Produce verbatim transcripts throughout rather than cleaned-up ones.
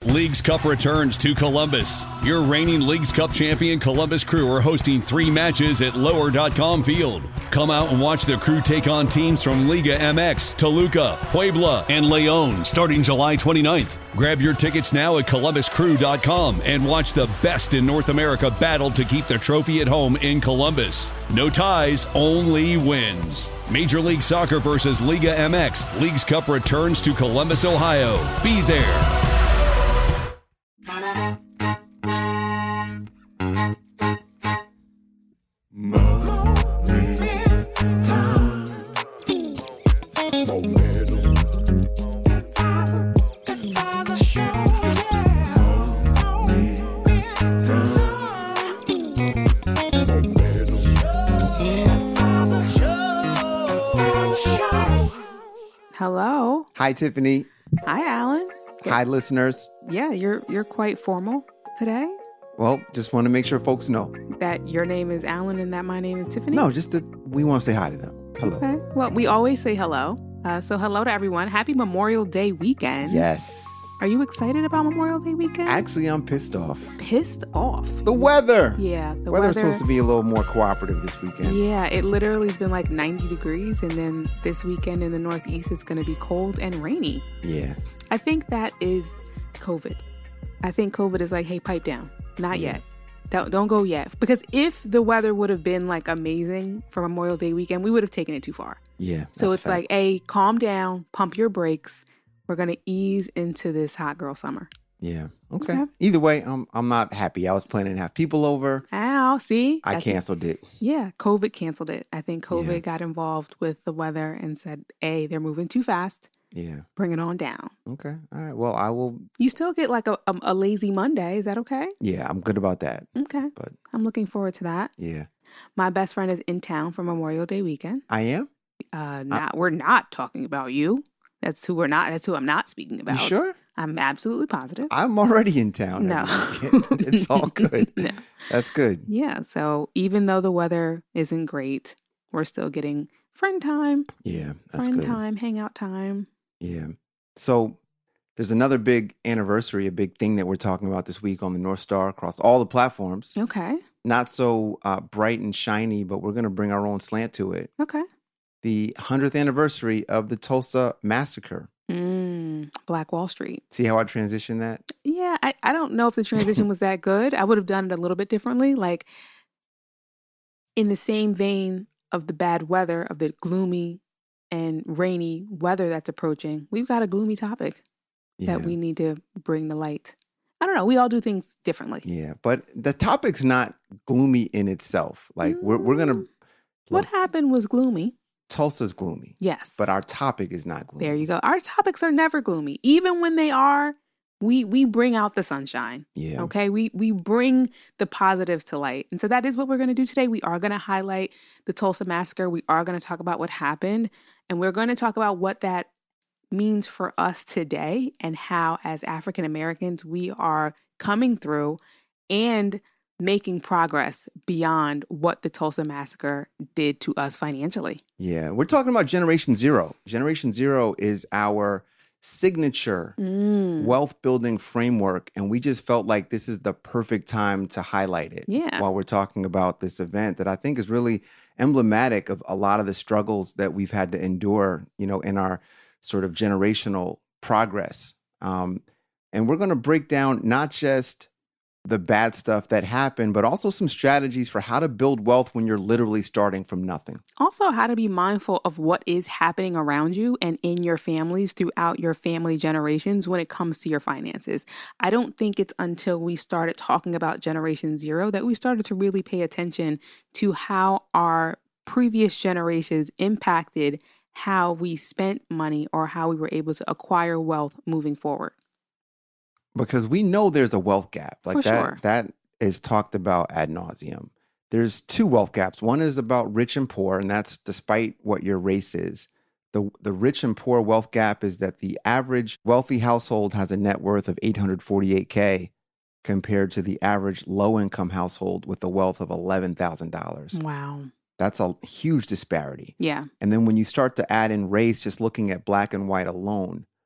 Leagues Cup returns to Columbus. Your reigning Leagues Cup champion Columbus Crew are hosting three matches at lower dot com Field. Come out and watch the Crew take on teams from Liga M X, Toluca, Puebla, and León starting July twenty-ninth. Grab your tickets now at columbus crew dot com and watch the best in North America battle to keep the trophy at home in Columbus. No ties, only wins. Major League Soccer versus Liga M X. Leagues Cup returns to Columbus, Ohio. Be there. Hello. Hi, Tiffany. Hi, Alan. Hi, listeners. Yeah, you're you're quite formal today. Well, just want to make sure folks know that your name is Alan and that my name is Tiffany. No, just that we want to say hi to them. Hello. Okay. Well, we always say hello. Uh, so hello to everyone. Happy Memorial Day weekend. Yes. Are you excited about Memorial Day weekend? Actually, I'm pissed off. Pissed off? The weather. Yeah, the weather's weather. supposed to be a little more cooperative this weekend. Yeah, it literally has been like ninety degrees, and then this weekend in the Northeast, it's going to be cold and rainy. Yeah. I think that is COVID. I think COVID is like, hey, pipe down. Not yeah. yet. Don't, don't go yet. Because if the weather would have been like amazing for Memorial Day weekend, we would have taken it too far. Yeah. So it's like, hey, calm down, pump your brakes. We're going to ease into this hot girl summer. Yeah. Okay. okay. Either way, I'm I'm not happy. I was planning to have people over. Ow, see? I canceled it. Yeah. COVID canceled it. I think COVID yeah. got involved with the weather and said, hey, they're moving too fast. Yeah. Bring it on down. Okay. All right. Well, I will. You still get like a, a, a lazy Monday. Is that okay? Yeah, I'm good about that. Okay. But I'm looking forward to that. Yeah. My best friend is in town for Memorial Day weekend. I am? Uh, not, I- we're not talking about you. That's who we're not. That's who I'm not speaking about. You sure? I'm absolutely positive. I'm already in town. No. It's all good. No. That's good. Yeah. So even though the weather isn't great, we're still getting friend time. Yeah, that's friend good. time, hangout time. Yeah. So there's another big anniversary, a big thing that we're talking about this week on the North Star across all the platforms. Okay. Not so uh, bright and shiny, but we're going to bring our own slant to it. Okay. The hundredth anniversary of the Tulsa Massacre. Mm, Black Wall Street. See how I transitioned that? Yeah, I, I don't know if the transition was that good. I would have done it a little bit differently. Like in the same vein of the bad weather, of the gloomy and rainy weather that's approaching, we've got a gloomy topic yeah. that we need to bring to light. I don't know. We all do things differently. Yeah, but the topic's not gloomy in itself. Like mm. we're we're gonna. What happened was gloomy. Tulsa's gloomy. Yes. But our topic is not gloomy. There you go. Our topics are never gloomy. Even when they are, we we bring out the sunshine. Yeah. Okay? We we bring the positives to light. And so that is what we're going to do today. We are going to highlight the Tulsa Massacre. We are going to talk about what happened. And we're going to talk about what that means for us today and how, as African Americans, we are coming through and making progress beyond what the Tulsa Massacre did to us financially. Yeah, we're talking about Generation Zero. Generation Zero is our signature mm. wealth building framework, and we just felt like this is the perfect time to highlight it yeah. while we're talking about this event that I think is really emblematic of a lot of the struggles that we've had to endure, you know, in our sort of generational progress. Um, and we're going to break down not just the bad stuff that happened, but also some strategies for how to build wealth when you're literally starting from nothing. Also, how to be mindful of what is happening around you and in your families throughout your family generations when it comes to your finances. I don't think it's until we started talking about Generation Zero that we started to really pay attention to how our previous generations impacted how we spent money or how we were able to acquire wealth moving forward. Because we know there's a wealth gap. Like For that, sure. that is talked about ad nauseum. There's two wealth gaps. One is about rich and poor, and that's despite what your race is. The the rich and poor wealth gap is that the average wealthy household has a net worth of eight hundred forty-eight thousand dollars compared to the average low-income household with a wealth of eleven thousand dollars. Wow. That's a huge disparity. Yeah. And then when you start to add in race, just looking at black and white alone,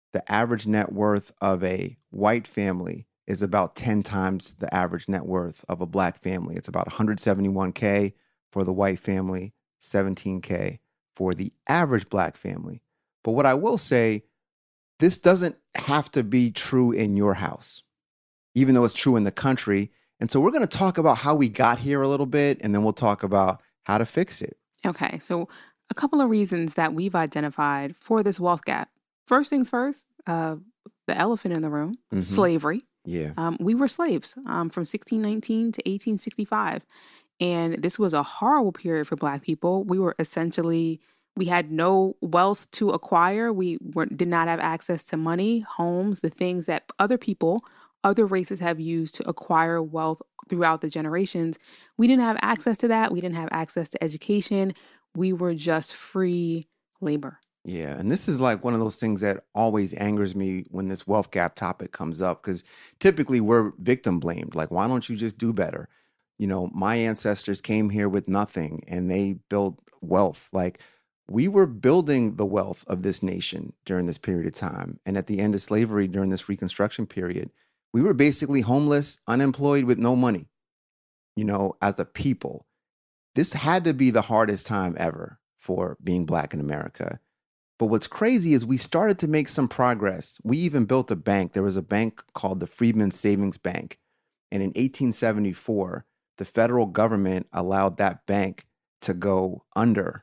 the average net worth of a white family is about ten times the average net worth of a black family. It's about one hundred seventy-one K for the white family, seventeen K for the average black family. But what I will say, this doesn't have to be true in your house, even though it's true in the country. And so we're going to talk about how we got here a little bit, and then we'll talk about how to fix it. Okay, so a couple of reasons that we've identified for this wealth gap. First things first, uh, the elephant in the room, mm-hmm. slavery. Yeah. Um, we were slaves um, from sixteen nineteen to eighteen sixty-five. And this was a horrible period for Black people. We were essentially, we had no wealth to acquire. We were, did not have access to money, homes, the things that other people, other races have used to acquire wealth throughout the generations. We didn't have access to that. We didn't have access to education. We were just free labor. Yeah. And this is like one of those things that always angers me when this wealth gap topic comes up, because typically we're victim blamed. Like, why don't you just do better? You know, my ancestors came here with nothing and they built wealth. Like, we were building the wealth of this nation during this period of time. And at the end of slavery, during this Reconstruction period, we were basically homeless, unemployed, with no money, you know, as a people. This had to be the hardest time ever for being Black in America. But what's crazy is we started to make some progress. We even built a bank. There was a bank called the Freedmen's Savings Bank. And in eighteen seventy-four, the federal government allowed that bank to go under.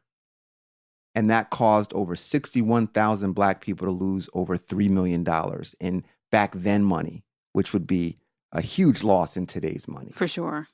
And that caused over sixty-one thousand Black people to lose over three million dollars in back then money, which would be a huge loss in today's money. For sure.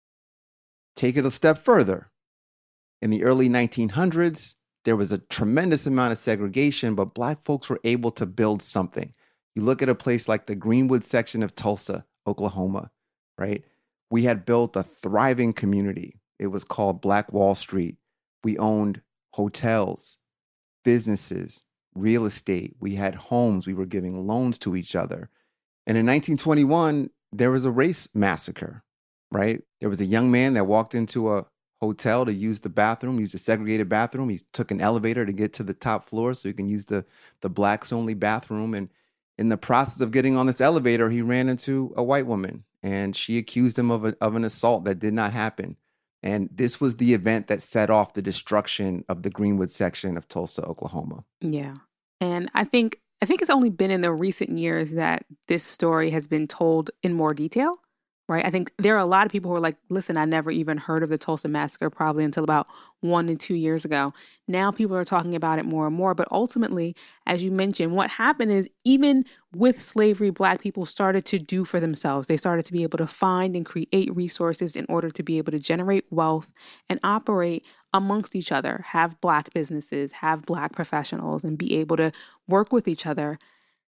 Take it a step further. In the early nineteen hundreds, there was a tremendous amount of segregation, but Black folks were able to build something. You look at a place like the Greenwood section of Tulsa, Oklahoma, right? We had built a thriving community. It was called Black Wall Street. We owned hotels, businesses, real estate. We had homes. We were giving loans to each other. And in nineteen twenty-one, there was a race massacre, right? There was a young man that walked into a hotel to use the bathroom, use a segregated bathroom. He took an elevator to get to the top floor so he can use the, the Blacks only bathroom. And in the process of getting on this elevator, he ran into a white woman and she accused him of, a, of an assault that did not happen. And this was the event that set off the destruction of the Greenwood section of Tulsa, Oklahoma. Yeah. And I think I think it's only been in the recent years that this story has been told in more detail, right? I think there are a lot of people who are like, listen, I never even heard of the Tulsa Massacre probably until about one to two years ago. Now people are talking about it more and more. But ultimately, as you mentioned, what happened is even with slavery, Black people started to do for themselves. They started to be able to find and create resources in order to be able to generate wealth and operate amongst each other, have Black businesses, have Black professionals, and be able to work with each other.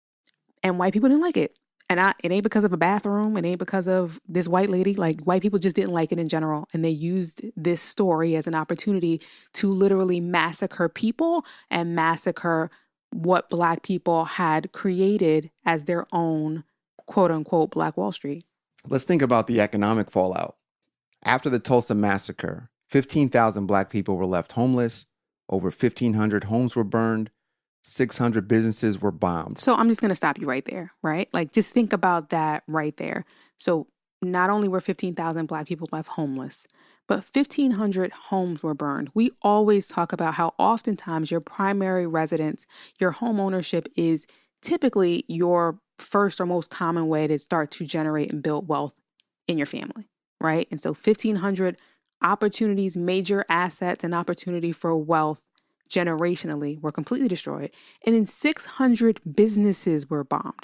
And white people didn't like it. And I, it ain't because of a bathroom. It ain't because of this white lady. Like, white people just didn't like it in general. And they used this story as an opportunity to literally massacre people and massacre what Black people had created as their own, quote unquote, Black Wall Street. Let's think about the economic fallout. After the Tulsa Massacre, fifteen thousand Black people were left homeless. Over fifteen hundred homes were burned. six hundred businesses were bombed. So I'm just going to stop you right there, right? Like, just think about that right there. So not only were fifteen thousand Black people left homeless, but fifteen hundred homes were burned. We always talk about how oftentimes your primary residence, your home ownership is typically your first or most common way to start to generate and build wealth in your family, right? And so fifteen hundred opportunities, major assets, and opportunity for wealth generationally were completely destroyed. And then six hundred businesses were bombed.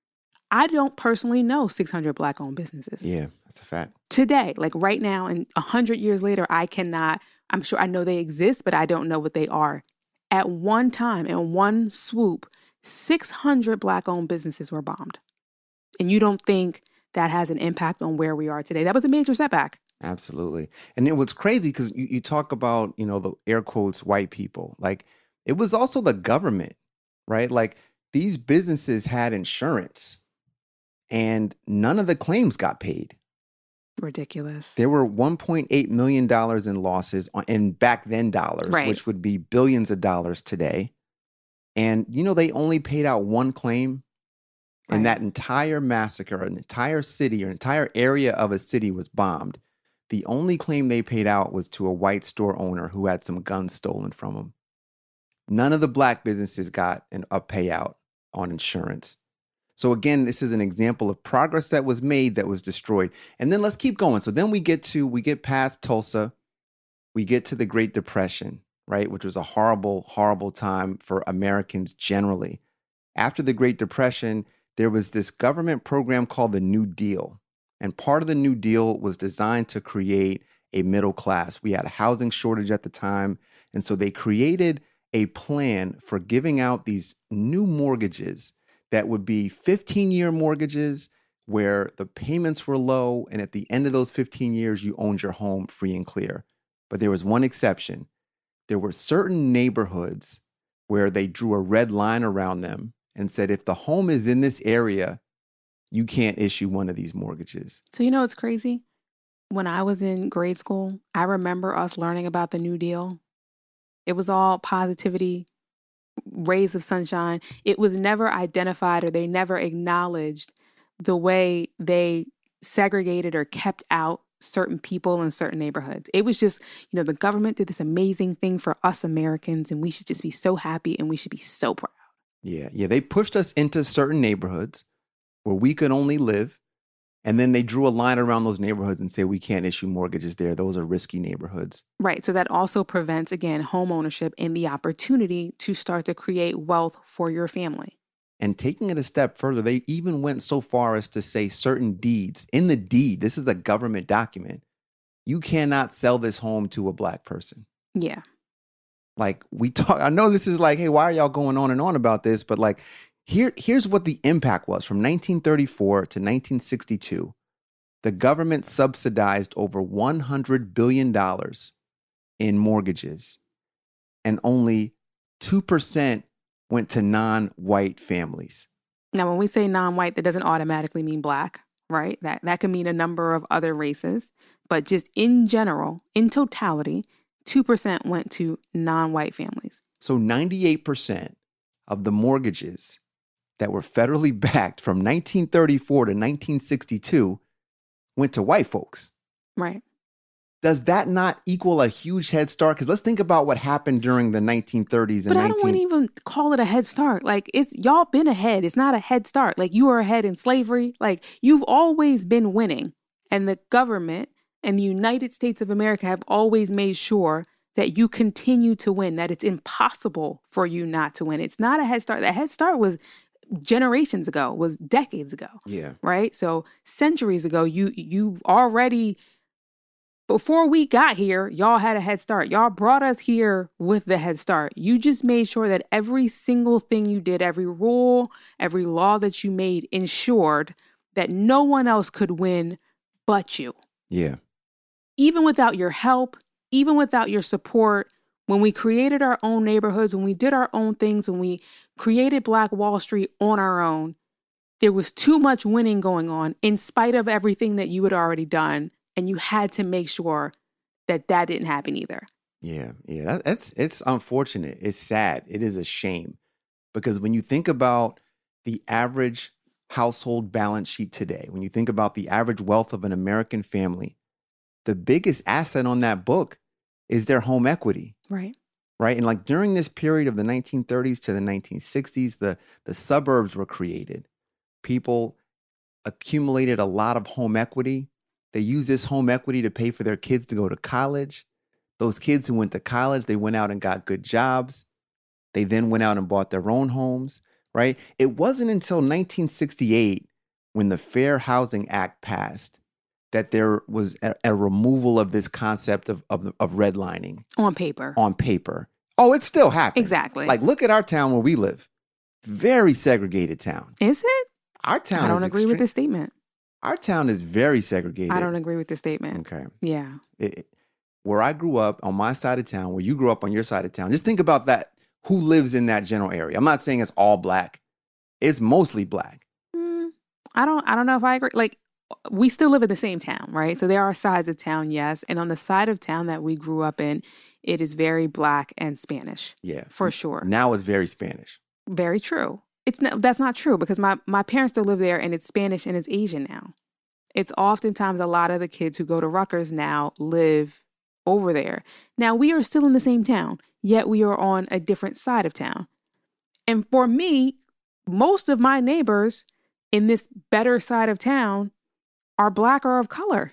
I don't personally know six hundred Black-owned businesses. Yeah, that's a fact. Today, like right now, and one hundred years later, I cannot, I'm sure I know they exist, but I don't know what they are. At one time, in one swoop, six hundred Black-owned businesses were bombed. And you don't think that has an impact on where we are today? That was a major setback. Absolutely. And it was crazy because you, you talk about, you know, the air quotes, white people. Like, it was also the government, right? Like, these businesses had insurance and none of the claims got paid. Ridiculous. There were one point eight million dollars in losses on, in back then dollars, right, which would be billions of dollars today. And, you know, they only paid out one claim. And Right. that entire massacre, an entire city or an entire area of a city was bombed. The only claim they paid out was to a white store owner who had some guns stolen from him. None of the black businesses got an, a payout on insurance. So again, this is an example of progress that was made that was destroyed. And then let's keep going. So then we get to, we get past Tulsa. We get to the Great Depression, right? Which was a horrible, horrible time for Americans generally. After the Great Depression, there was this government program called the New Deal. And part of the New Deal was designed to create a middle class. We had a housing shortage at the time. And so they created a plan for giving out these new mortgages that would be fifteen-year mortgages where the payments were low. And at the end of those fifteen years, you owned your home free and clear. But there was one exception. There were certain neighborhoods where they drew a red line around them and said, if the home is in this area, you can't issue one of these mortgages. So, you know, it's crazy. When I was in grade school, I remember us learning about the New Deal. It was all positivity, rays of sunshine. It was never identified, or they never acknowledged the way they segregated or kept out certain people in certain neighborhoods. It was just, you know, the government did this amazing thing for us Americans, and we should just be so happy and we should be so proud. Yeah, yeah. They pushed us into certain neighborhoods where we could only live. And then they drew a line around those neighborhoods and say, we can't issue mortgages there. Those are risky neighborhoods. Right. So that also prevents, again, home ownership and the opportunity to start to create wealth for your family. And taking it a step further, they even went so far as to say certain deeds. In the deed, this is a government document. You cannot sell this home to a black person. Yeah. Like we talk, I know this is like, hey, why are y'all going on and on about this? But like, here, here's what the impact was. From nineteen thirty-four to nineteen sixty-two, the government subsidized over one hundred billion dollars in mortgages, and only two percent went to non-white families. Now, when we say non-white, that doesn't automatically mean black, right? That that can mean a number of other races. But just in general, in totality, two percent went to non-white families. So ninety-eight percent of the mortgages that were federally backed from nineteen thirty-four to nineteen sixty-two went to white folks. Right. Does that not equal a huge head start? Because let's think about what happened during the nineteen thirties and but I don't 19- want to even call it a head start. Like, it's y'all been ahead. It's not a head start. Like, you were ahead in slavery. Like, you've always been winning. And the government and the United States of America have always made sure that you continue to win, that it's impossible for you not to win. It's not a head start. That head start was generations ago, was decades ago. Yeah. Right? So centuries ago, you you've already, before we got here, y'all had a head start. Y'all brought us here with the head start. You just made sure that every single thing you did, every rule, every law that you made ensured that no one else could win but you. Yeah. Even without your help, even without your support, when we created our own neighborhoods, when we did our own things, when we created Black Wall Street on our own, there was too much winning going on in spite of everything that you had already done. And you had to make sure that that didn't happen either. Yeah. Yeah. That, that's, it's unfortunate. It's sad. It is a shame. Because when you think about the average household balance sheet today, when you think about the average wealth of an American family, the biggest asset on that book is their home equity. Right. Right. And like during this period of the nineteen thirties to the nineteen sixties, the, the suburbs were created. People accumulated a lot of home equity. They used this home equity to pay for their kids to go to college. Those kids who went to college, they went out and got good jobs. They then went out and bought their own homes. Right. It wasn't until nineteen sixty-eight, when the Fair Housing Act passed, that there was a, a removal of this concept of, of, of redlining. On paper. On paper. Oh, it still happens. Exactly. Like, look at our town where we live. Very segregated town. Is it? Our town I don't is agree extreme. with this statement. Our town is very segregated. I don't agree with this statement. Okay. Yeah. It, it- where I grew up on my side of town, where you grew up on your side of town, just think about that. Who lives in that general area? I'm not saying it's all black. It's mostly black. Mm, I don't I don't know if I agree. Like, we still live in the same town, right? So there are sides of town, yes. And on the side of town that we grew up in, it is very Black and Spanish. Yeah. For sure. Now it's very Spanish. Very true. It's not, that's not true because my, my parents still live there and it's Spanish and it's Asian now. It's oftentimes a lot of the kids who go to Rutgers now live over there. Now, we are still in the same town, yet we are on a different side of town. And for me, most of my neighbors in this better side of town are Black or of color.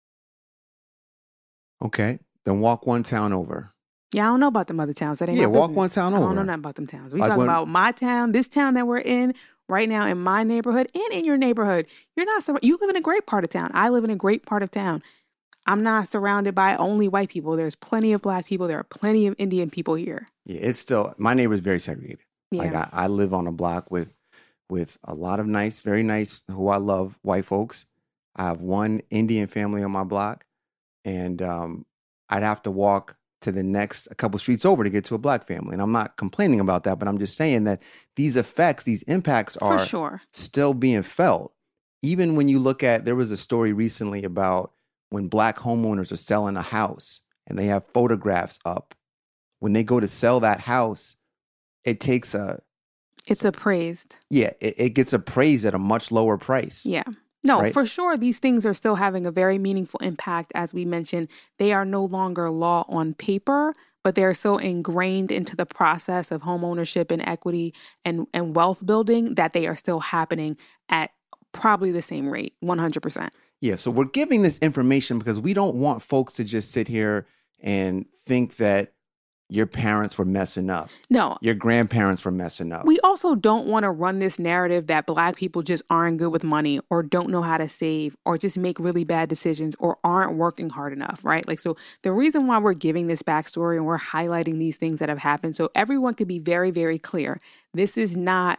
Okay, then walk one town over. Yeah, I don't know about them other towns. That ain't yeah, my walk business. one town I over. don't know nothing about them towns. We Like talking when- about my town, this town that we're in right now, in my neighborhood and in your neighborhood. You're not. Sur- you live in a great part of town. I live in a great part of town. I'm not surrounded by only white people. There's plenty of Black people. There are plenty of Indian people here. Yeah, it's still, my neighbor's very segregated. Yeah. Like I, I live on a block with with a lot of nice, very nice, who I love, white folks. I have one Indian family on my block, and um, I'd have to walk to the next, a couple streets over to get to a Black family. And I'm not complaining about that, but I'm just saying that these effects, these impacts are For sure. still being felt. Even when you look at, there was a story recently about when Black homeowners are selling a house and they have photographs up. When they go to sell that house, it takes a, It's appraised. yeah, it, it gets appraised at a much lower price. Yeah. No, Right? for sure, these things are still having a very meaningful impact. As we mentioned, they are no longer law on paper, but they're so ingrained into the process of home ownership and equity and, and wealth building that they are still happening at probably the same rate, one hundred percent. Yeah, so we're giving this information because we don't want folks to just sit here and think that your parents were messing up. No. Your grandparents were messing up. We also don't want to run this narrative that Black people just aren't good with money or don't know how to save or just make really bad decisions or aren't working hard enough, right? Like, so the reason why we're giving this backstory and we're highlighting these things that have happened, so everyone could be very, very clear. This is not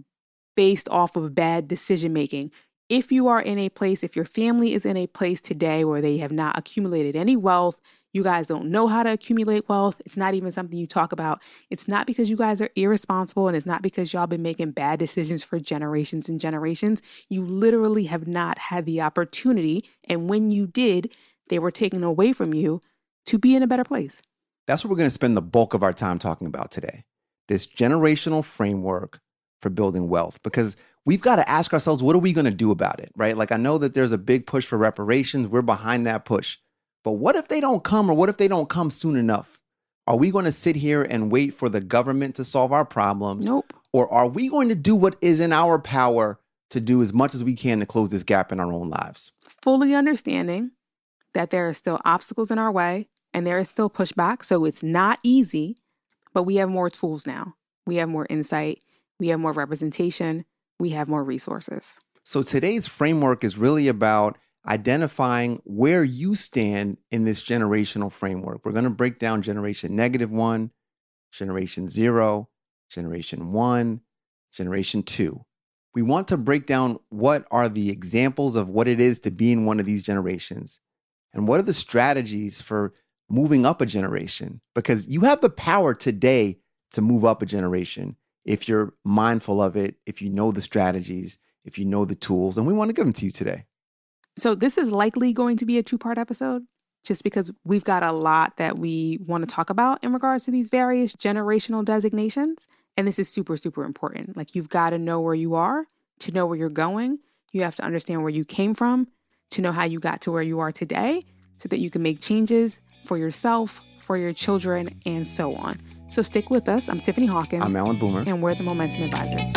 based off of bad decision making. If you are in a place, if your family is in a place today where they have not accumulated any wealth, you guys don't know how to accumulate wealth, it's not even something you talk about. It's not because you guys are irresponsible and it's not because y'all been making bad decisions for generations and generations. You literally have not had the opportunity. And when you did, they were taken away from you to be in a better place. That's what we're going to spend the bulk of our time talking about today. This generational framework for building wealth, because we've got to ask ourselves, what are we going to do about it, right? Like, I know that there's a big push for reparations. We're behind that push. But what if they don't come, or what if they don't come soon enough? Are we going to sit here and wait for the government to solve our problems? Nope. Or are we going to do what is in our power to do as much as we can to close this gap in our own lives? Fully understanding that there are still obstacles in our way and there is still pushback. So it's not easy, but we have more tools now. We have more insight. We have more representation. We have more resources. So today's framework is really about identifying where you stand in this generational framework. We're going to break down generation negative one, generation zero, generation one, generation two. We want to break down what are the examples of what it is to be in one of these generations, and what are the strategies for moving up a generation, because you have the power today to move up a generation if you're mindful of it, if you know the strategies, if you know the tools, and we want to give them to you today. So this is likely going to be a two-part episode just because we've got a lot that we want to talk about in regards to these various generational designations. And this is super, super important. Like, you've got to know where you are to know where you're going. You have to understand where you came from to know how you got to where you are today so that you can make changes for yourself, for your children, and so on. So stick with us. I'm Tiffany Hawkins. I'm Alan Boomer. And we're the Momentum Advisors.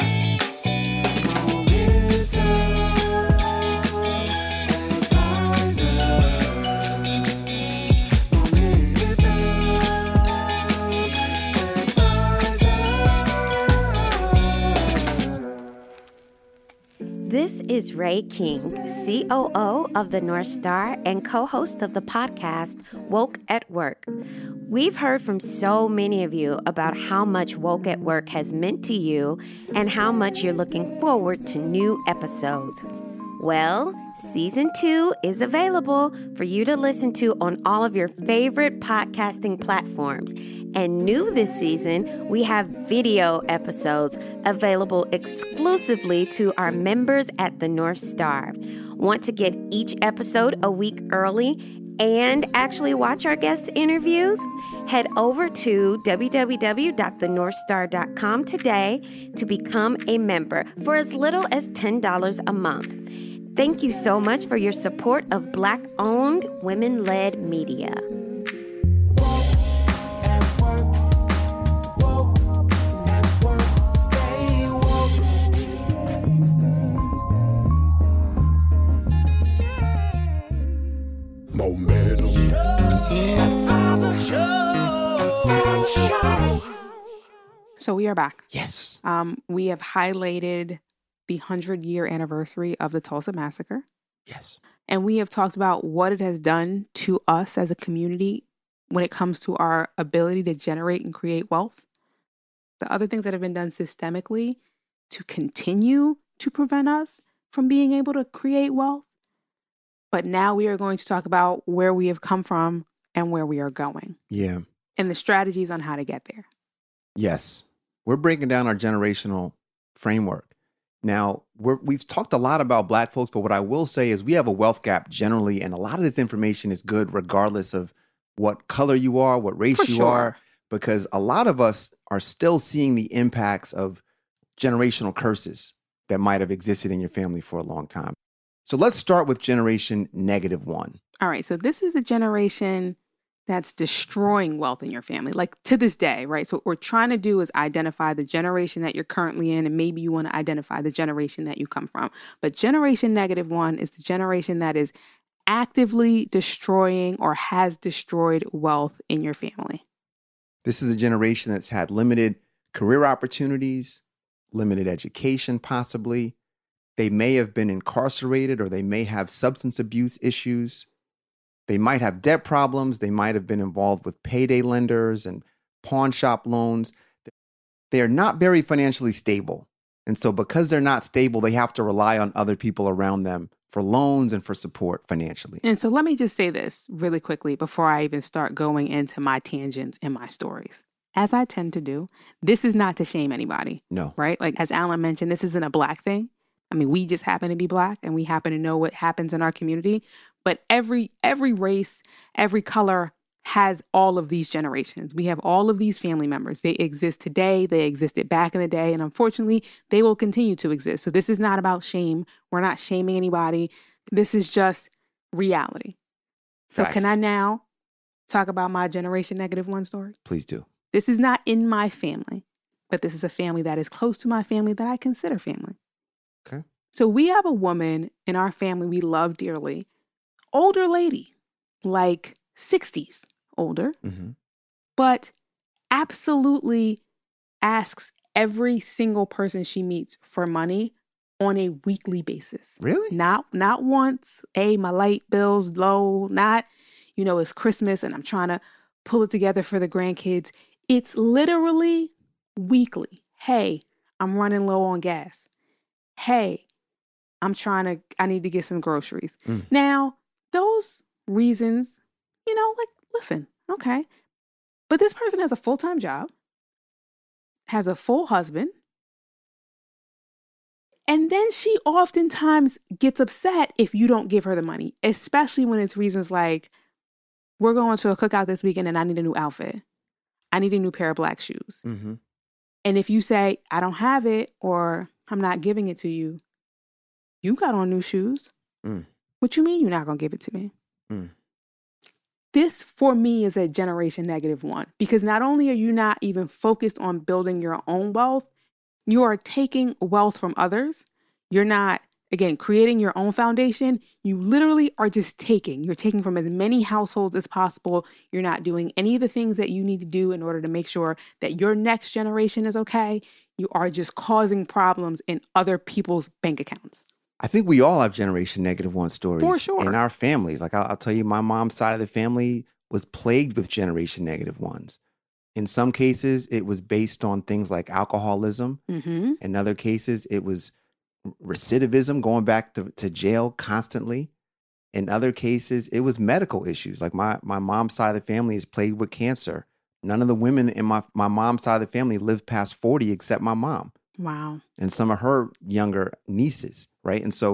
This is Ray King, C O O of the North Star and co-host of the podcast Woke at Work. We've heard from so many of you about how much Woke at Work has meant to you and how much you're looking forward to new episodes. Well, season two is available for you to listen to on all of your favorite podcasting platforms. And new this season, we have video episodes available exclusively to our members at the North Star. Want to get each episode a week early and actually watch our guest interviews? Head over to w w w dot the north star dot com today to become a member for as little as ten dollars a month. Thank you so much for your support of Black-owned, women-led media. So we are back. Yes. Um, we have highlighted the hundred-year anniversary of the Tulsa Massacre. Yes. And we have talked about what it has done to us as a community when it comes to our ability to generate and create wealth. The other things that have been done systemically to continue to prevent us from being able to create wealth. But now we are going to talk about where we have come from and where we are going. Yeah. And the strategies on how to get there. Yes. We're breaking down our generational framework. Now, we're, we've talked a lot about Black folks, but what I will say is we have a wealth gap generally, and a lot of this information is good regardless of what color you are, what race For you sure. are, because a lot of us are still seeing the impacts of generational curses that might have existed in your family for a long time. So let's start with generation negative one. All right. So this is the generation that's destroying wealth in your family, like to this day, right? So what we're trying to do is identify the generation that you're currently in, and maybe you want to identify the generation that you come from. But generation negative one is the generation that is actively destroying or has destroyed wealth in your family. This is a generation that's had limited career opportunities, limited education, possibly. They may have been incarcerated, or they may have substance abuse issues. They might have debt problems. They might have been involved with payday lenders and pawn shop loans. They are not very financially stable. And so because they're not stable, they have to rely on other people around them for loans and for support financially. And so let me just say this really quickly before I even start going into my tangents and my stories. As I tend to do, this is not to shame anybody. No. Right? Like as Alan mentioned, this isn't a Black thing. I mean, we just happen to be Black and we happen to know what happens in our community. But every every race, every color has all of these generations. We have all of these family members. They exist today. They existed back in the day. And unfortunately, they will continue to exist. So this is not about shame. We're not shaming anybody. This is just reality. So Facts. Can I now talk about my generation negative one story? Please do. This is not in my family, but this is a family that is close to my family that I consider family. Okay. So we have a woman in our family we love dearly, older lady, like sixties older, Mm-hmm. but absolutely asks every single person she meets for money on a weekly basis. Really? Not not once, hey, my light bill's low, not, you know, it's Christmas and I'm trying to pull it together for the grandkids. It's literally weekly. Hey, I'm running low on gas. Hey, I'm trying to, I need to get some groceries. Mm. Now, those reasons, you know, like, listen, okay. But this person has a full-time job, has a full husband, and then she oftentimes gets upset if you don't give her the money, especially when it's reasons like, we're going to a cookout this weekend and I need a new outfit. I need a new pair of black shoes. Mm-hmm. And if you say, I don't have it, or I'm not giving it to you, you got on new shoes. Mm. What you mean you're not going to give it to me? Mm. This, for me, is a generation negative one, because not only are you not even focused on building your own wealth, you are taking wealth from others. You're not, again, creating your own foundation. You literally are just taking. You're taking from as many households as possible. You're not doing any of the things that you need to do in order to make sure that your next generation is okay. You are just causing problems in other people's bank accounts. I think we all have generation negative one stories For sure. in our families. Like I'll, I'll tell you, my mom's side of the family was plagued with generation negative ones. In some cases, it was based on things like alcoholism. Mm-hmm. In other cases, it was recidivism, going back to, to jail constantly. In other cases, it was medical issues. Like my, my mom's side of the family is plagued with cancer. None of the women in my, my mom's side of the family lived past forty except my mom. Wow. And some of her younger nieces, right? And so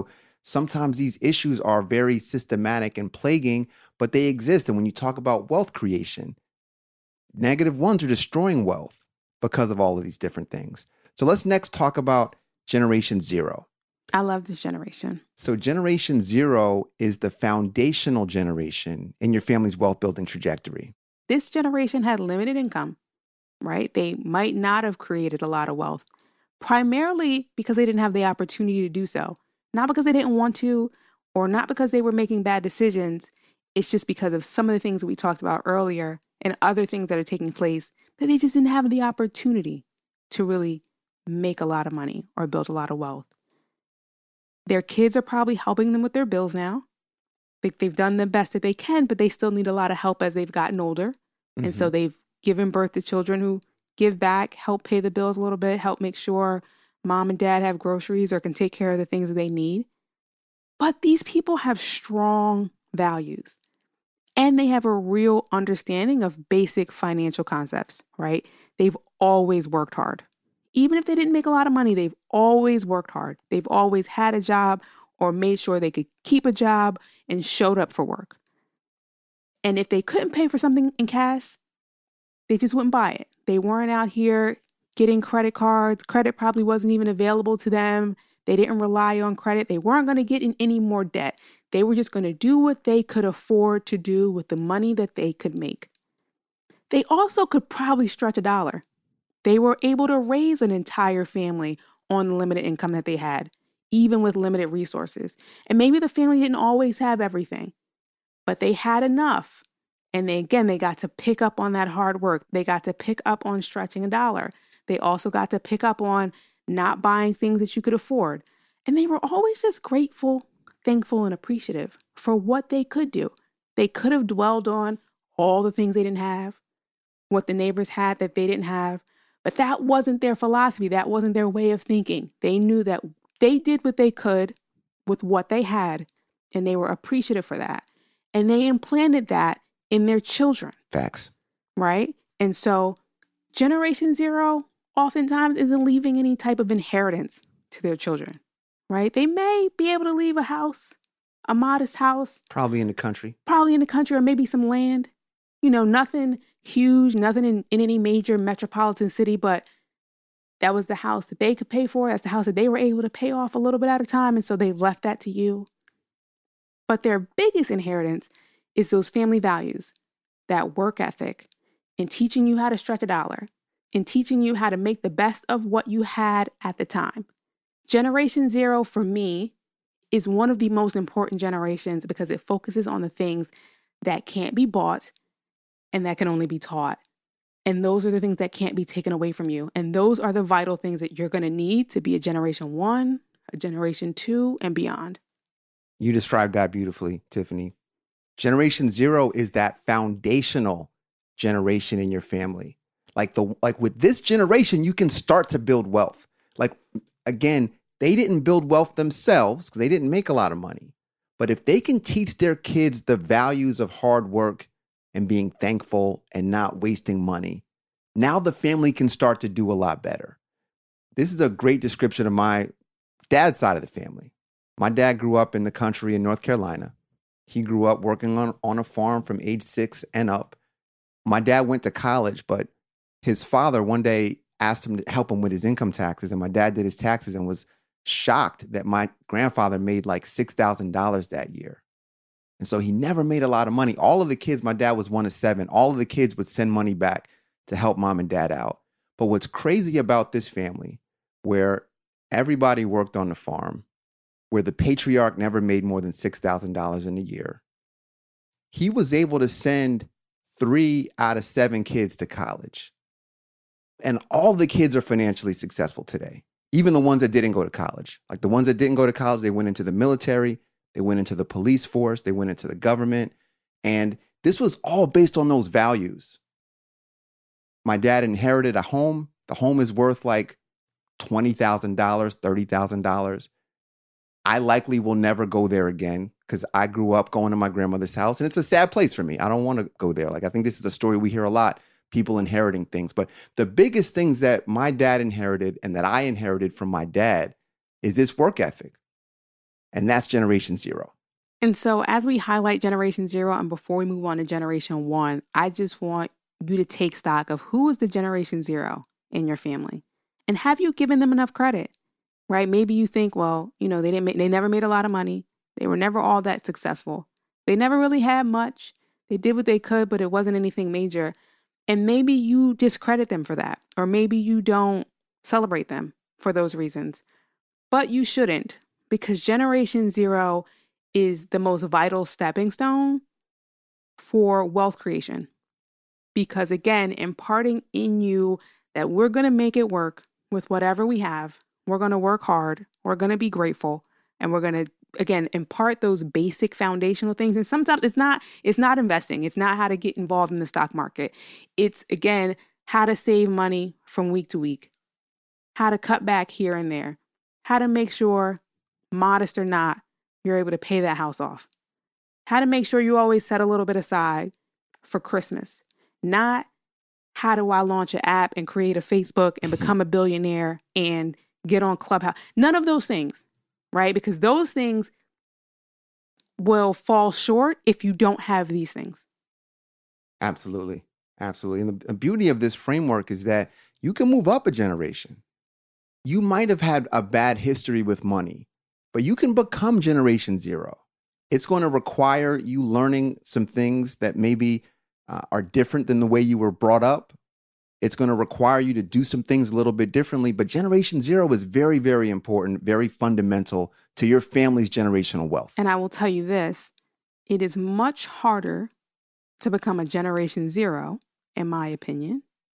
Sometimes these issues are very systematic and plaguing, but they exist. And when you talk about wealth creation, negative ones are destroying wealth because of all of these different things. So let's next talk about Generation Zero. I love this generation. So Generation Zero is the foundational generation in your family's wealth building trajectory. This generation had limited income, right? They might not have created a lot of wealth, primarily because they didn't have the opportunity to do so. Not because they didn't want to, or not because they were making bad decisions. It's just because of some of the things that we talked about earlier and other things that are taking place that they just didn't have the opportunity to really make a lot of money or build a lot of wealth. Their kids are probably helping them with their bills now. They, they've done the best that they can, but they still need a lot of help as they've gotten older. Mm-hmm. And so they've given birth to children who give back, help pay the bills a little bit, help make sure mom and dad have groceries or can take care of the things that they need. But these people have strong values and they have a real understanding of basic financial concepts, right? They've always worked hard. Even if they didn't make a lot of money, they've always worked hard. They've always had a job or made sure they could keep a job and showed up for work. And if they couldn't pay for something in cash, they just wouldn't buy it. They weren't out here getting credit cards. Credit probably wasn't even available to them. They didn't rely on credit. They weren't going to get in any more debt. They were just going to do what they could afford to do with the money that they could make. They also could probably stretch a dollar. They were able to raise an entire family on the limited income that they had, even with limited resources. And maybe the family didn't always have everything, but they had enough. And they, again, they got to pick up on that hard work. They got to pick up on stretching a dollar. They also got to pick up on not buying things that you could afford. And they were always just grateful, thankful, and appreciative for what they could do. They could have dwelled on all the things they didn't have, what the neighbors had that they didn't have, but that wasn't their philosophy. That wasn't their way of thinking. They knew that they did what they could with what they had, and they were appreciative for that. And they implanted that in their children. Facts. Right? And so Generation Zero oftentimes isn't leaving any type of inheritance to their children, right? They may be able to leave a house, a modest house. Probably in the country. Probably in the country or maybe some land. You know, nothing huge, nothing in, in any major metropolitan city, but that was the house that they could pay for. That's the house that they were able to pay off a little bit at a time. And so they left that to you. But their biggest inheritance is those family values, that work ethic, in teaching you how to stretch a dollar, in teaching you how to make the best of what you had at the time. Generation Zero, for me, is one of the most important generations because it focuses on the things that can't be bought and that can only be taught. And those are the things that can't be taken away from you. And those are the vital things that you're going to need to be a generation one, a generation two, and beyond. You described that beautifully, Tiffany. Generation Zero is that foundational generation in your family. Like the like with this generation, you can start to build wealth. Like, again, they didn't build wealth themselves because they didn't make a lot of money. But if they can teach their kids the values of hard work and being thankful and not wasting money, now the family can start to do a lot better. This is a great description of my dad's side of the family. My dad grew up in the country in North Carolina. He grew up working on, on a farm from age six and up. My dad went to college, but his father one day asked him to help him with his income taxes. And my dad did his taxes and was shocked that my grandfather made like six thousand dollars that year. And so he never made a lot of money. All of the kids, my dad was one of seven. All of the kids would send money back to help mom and dad out. But what's crazy about this family, where everybody worked on the farm, where the patriarch never made more than six thousand dollars in a year, he was able to send three out of seven kids to college. And all the kids are financially successful today, even the ones that didn't go to college. Like the ones that didn't go to college, they went into the military, they went into the police force, they went into the government. And this was all based on those values. My dad inherited a home. The home is worth like twenty thousand dollars, thirty thousand dollars. I likely will never go there again because I grew up going to my grandmother's house and it's a sad place for me. I don't want to go there. Like, I think this is a story we hear a lot, people inheriting things. But the biggest things that my dad inherited and that I inherited from my dad is this work ethic. And that's Generation Zero. And so as we highlight Generation Zero and before we move on to Generation One, I just want you to take stock of who is the Generation Zero in your family. And have you given them enough credit, right? Maybe you think, well, you know, they didn't make, they never made a lot of money. They were never all that successful. They never really had much. They did what they could, but it wasn't anything major. And maybe you discredit them for that. Or maybe you don't celebrate them for those reasons. But you shouldn't, because Generation Zero is the most vital stepping stone for wealth creation. Because again, imparting in you that we're going to make it work with whatever we have. We're going to work hard. We're going to be grateful. And we're going to, again, impart those basic foundational things. And sometimes it's not, it's not investing. It's not how to get involved in the stock market. It's, again, how to save money from week to week, how to cut back here and there, how to make sure, modest or not, you're able to pay that house off, how to make sure you always set a little bit aside for Christmas, not how do I launch an app and create a Facebook and become a billionaire and get on Clubhouse. None of those things. Right? Because those things will fall short if you don't have these things. Absolutely. Absolutely. And the, the beauty of this framework is that you can move up a generation. You might have had a bad history with money, but you can become Generation Zero. It's going to require you learning some things that maybe uh, are different than the way you were brought up. It's going to require you to do some things a little bit differently. But Generation Zero is very, very important, very fundamental to your family's generational wealth. And I will tell you this, it is much harder to become a Generation Zero, in my opinion,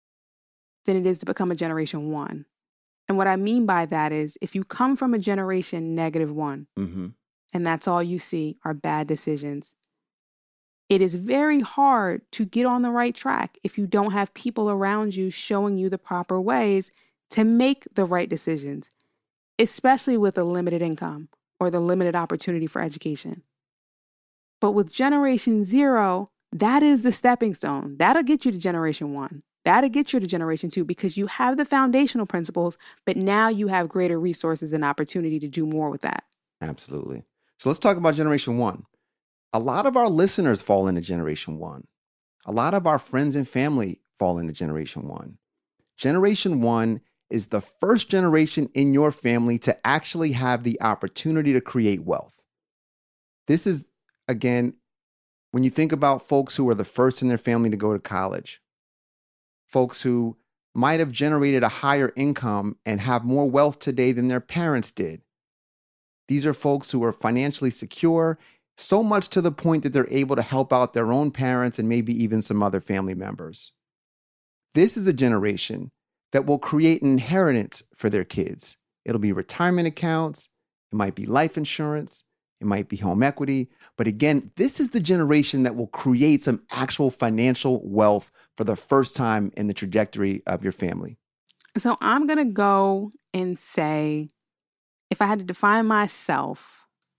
than it is to become a Generation One. And what I mean by that is if you come from a Generation Negative One, mm-hmm. and that's all you see are bad decisions, it is very hard to get on the right track if you don't have people around you showing you the proper ways to make the right decisions, especially with a limited income or the limited opportunity for education. But with Generation Zero, that is the stepping stone. That'll get you to Generation One. That'll get you to Generation Two because you have the foundational principles, but now you have greater resources and opportunity to do more with that. Absolutely. So let's talk about Generation One. A lot of our listeners fall into Generation One. A lot of our friends and family fall into Generation One. Generation One is the first generation in your family to actually have the opportunity to create wealth. This is, again, when you think about folks who are the first in their family to go to college, folks who might have generated a higher income and have more wealth today than their parents did. These are folks who are financially secure, so much to the point that they're able to help out their own parents and maybe even some other family members. This is a generation that will create an inheritance for their kids. It'll be retirement accounts. It might be life insurance. It might be home equity. But again, this is the generation that will create some actual financial wealth for the first time in the trajectory of your family. So I'm going to go and say, if I had to define myself,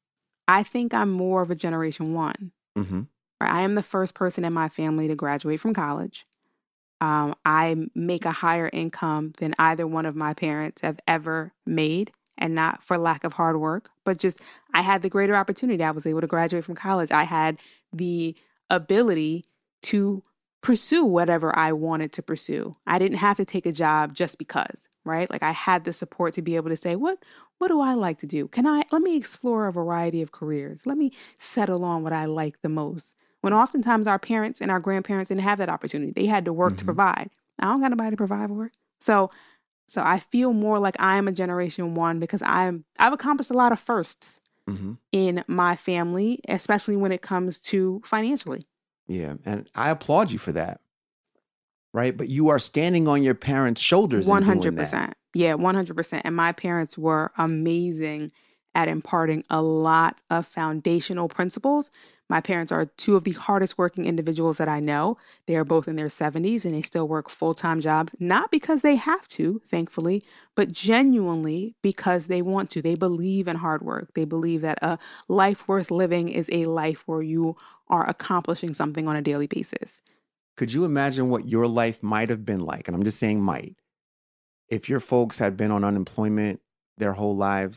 I think I'm more of a Generation One. Mm-hmm. I am the first person in my family to graduate from college. Um, I make a higher income than either one of my parents have ever made, and not for lack of hard work, but just I had the greater opportunity. I was able to graduate from college. I had the ability to pursue whatever I wanted to pursue. I didn't have to take a job just because, right? Like I had the support to be able to say, what, what do I like to do? Can I, let me explore a variety of careers. Let me settle on what I like the most. When oftentimes our parents and our grandparents didn't have that opportunity. They had to work mm-hmm. to provide. I don't got nobody to provide for. So, so I feel more like I am a Generation One because I'm, I've accomplished a lot of firsts mm-hmm. in my family, especially when it comes to financially. Yeah. And I applaud you for that. Right. But you are standing on your parents' shoulders. one hundred percent. Yeah, one hundred percent. And my parents were amazing at imparting a lot of foundational principles. My parents are two of the hardest working individuals that I know. They are both in their seventies and they still work full-time jobs, not because they have to, thankfully, but genuinely because they want to. They believe in hard work. They believe that a life worth living is a life where you are accomplishing something on a daily basis. Could you imagine what your life might have been like? And I'm just saying might. If your folks had been on unemployment their whole lives,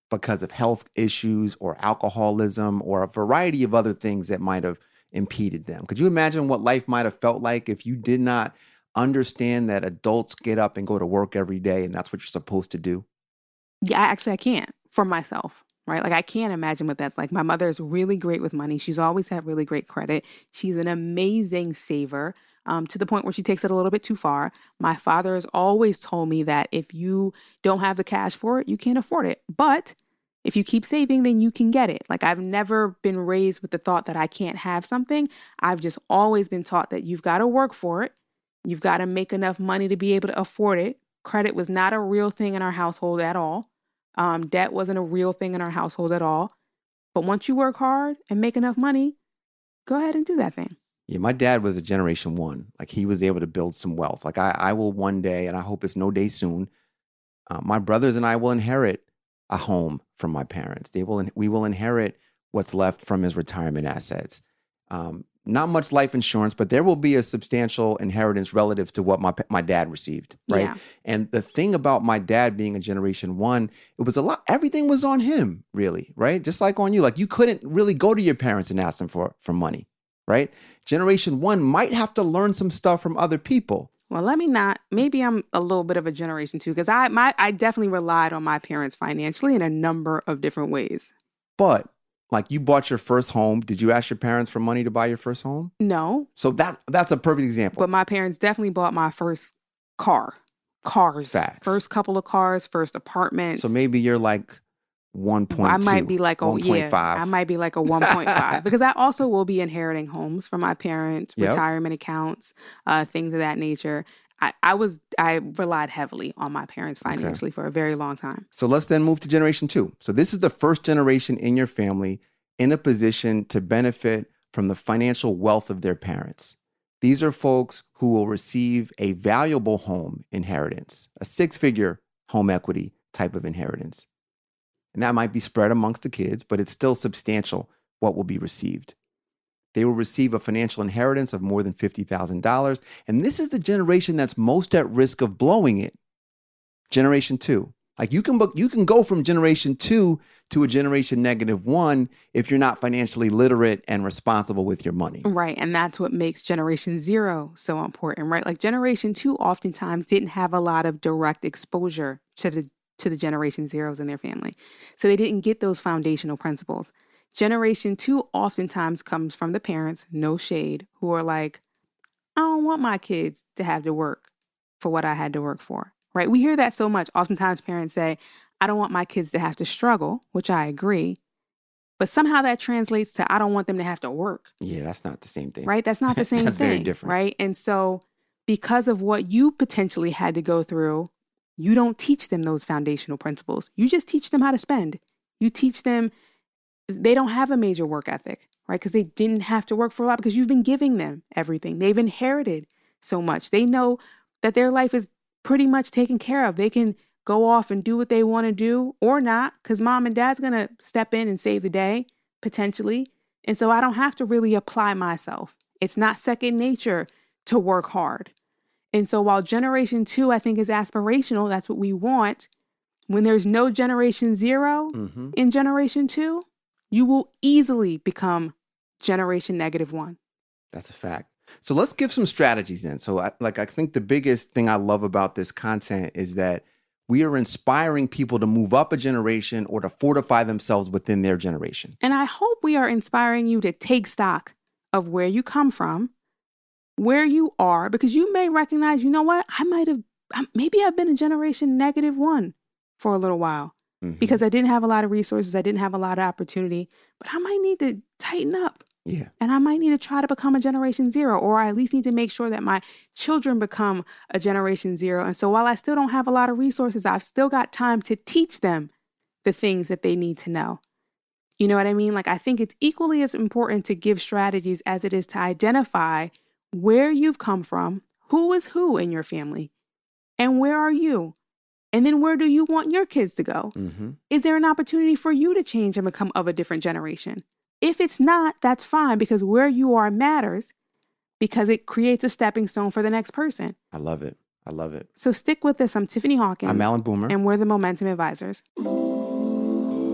because of health issues or alcoholism or a variety of other things that might have impeded them. Could you imagine what life might have felt like if you did not understand that adults get up and go to work every day and that's what you're supposed to do? Yeah, actually, I can't for myself, right? Like, I can't imagine what that's like. My mother is really great with money. She's always had really great credit. She's an amazing saver, um, to the point where she takes it a little bit too far. My father has always told me that if you don't have the cash for it, you can't afford it. But if you keep saving, then you can get it. Like, I've never been raised with the thought that I can't have something. I've just always been taught that you've got to work for it. You've got to make enough money to be able to afford it. Credit was not a real thing in our household at all. Um, debt wasn't a real thing in our household at all. But once you work hard and make enough money, go ahead and do that thing. Yeah, my dad was a generation one. Like, he was able to build some wealth. Like, I, I will one day, and I hope it's no day soon, uh, my brothers and I will inherit a home from my parents. They will, we will inherit what's left from his retirement assets. Um, not much life insurance, but there will be a substantial inheritance relative to what my my dad received, right? Yeah. And the thing about my dad being a generation one, it was a lot, everything was on him, really, right? Just like on you. Like, you couldn't really go to your parents and ask them for, for money, right? Generation one might have to learn some stuff from other people. Well, let me not. Maybe I'm a little bit of a generation two, because I my I definitely relied on my parents financially in a number of different ways. But like, you bought your first home. Did you ask your parents for money to buy your first home? No. So that that's a perfect example. But my parents definitely bought my first car. Cars. Facts. First couple of cars, first apartments. So maybe you're like one point two. I might be like a one point five. Yeah, I might be like a one point five, because I also will be inheriting homes from my parents, Yep. retirement accounts, uh, things of that nature. I, I was I relied heavily on my parents financially okay. for a very long time. So let's then move to generation two. So this is the first generation in your family in a position to benefit from the financial wealth of their parents. These are folks who will receive a valuable home inheritance, a six-figure home equity type of inheritance. And that might be spread amongst the kids, but it's still substantial what will be received. They will receive a financial inheritance of more than fifty thousand dollars. And this is the generation that's most at risk of blowing it. Generation two. Like, you can you can go from generation two to a generation negative one if you're not financially literate and responsible with your money. Right. And that's what makes generation zero so important, right? Like, generation two oftentimes didn't have a lot of direct exposure to the to the generation zeros in their family. So they didn't get those foundational principles. Generation two oftentimes comes from the parents, no shade, who are like, I don't want my kids to have to work for what I had to work for, right? We hear that so much. Oftentimes parents say, I don't want my kids to have to struggle, which I agree. But somehow that translates to, I don't want them to have to work. Yeah, that's not the same thing. Right? That's not the same that's thing. Very different. Right? And so because of what you potentially had to go through, you don't teach them those foundational principles. You just teach them how to spend. You teach them, they don't have a major work ethic, right? Because they didn't have to work for a lot, because you've been giving them everything. They've inherited so much. They know that their life is pretty much taken care of. They can go off and do what they want to do or not, because mom and dad's going to step in and save the day, potentially. And so I don't have to really apply myself. It's not second nature to work hard. And so while generation two, I think, is aspirational, that's what we want. When there's no generation zero mm-hmm. in generation two, you will easily become generation negative one. That's a fact. So let's give some strategies then. So I, like, I think the biggest thing I love about this content is that we are inspiring people to move up a generation or to fortify themselves within their generation. And I hope we are inspiring you to take stock of where you come from, where you are, because you may recognize, you know what, I might have, maybe I've been a generation negative one for a little while mm-hmm. because I didn't have a lot of resources. I didn't have a lot of opportunity, but I might need to tighten up. Yeah. And I might need to try to become a generation zero, or I at least need to make sure that my children become a generation zero. And so while I still don't have a lot of resources, I've still got time to teach them the things that they need to know. You know what I mean? Like, I think it's equally as important to give strategies as it is to identify where you've come from, who is who in your family, and where are you? And then where do you want your kids to go? Mm-hmm. Is there an opportunity for you to change and become of a different generation? If it's not, that's fine, because where you are matters, because it creates a stepping stone for the next person. I love it. I love it. So stick with us. I'm Tiffany Hawkins. I'm Alan Boomer. And we're the Momentum Advisors.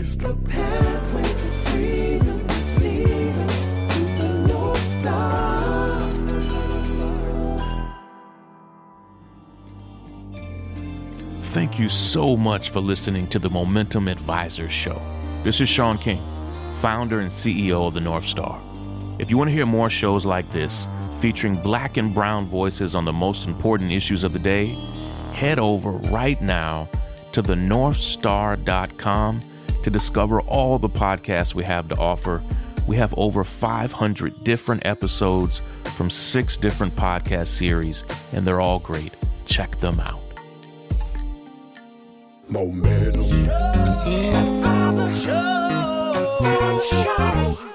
It's the pathway to freedom that's leading to the North Star. Thank you so much for listening to the Momentum Advisors Show. This is Sean King, founder and C E O of the North Star. If you want to hear more shows like this, featuring black and brown voices on the most important issues of the day, head over right now to the north star dot com to discover all the podcasts we have to offer. We have over five hundred different episodes from six different podcast series, and they're all great. Check them out. Momentum. Advisor Show. Advisor Show.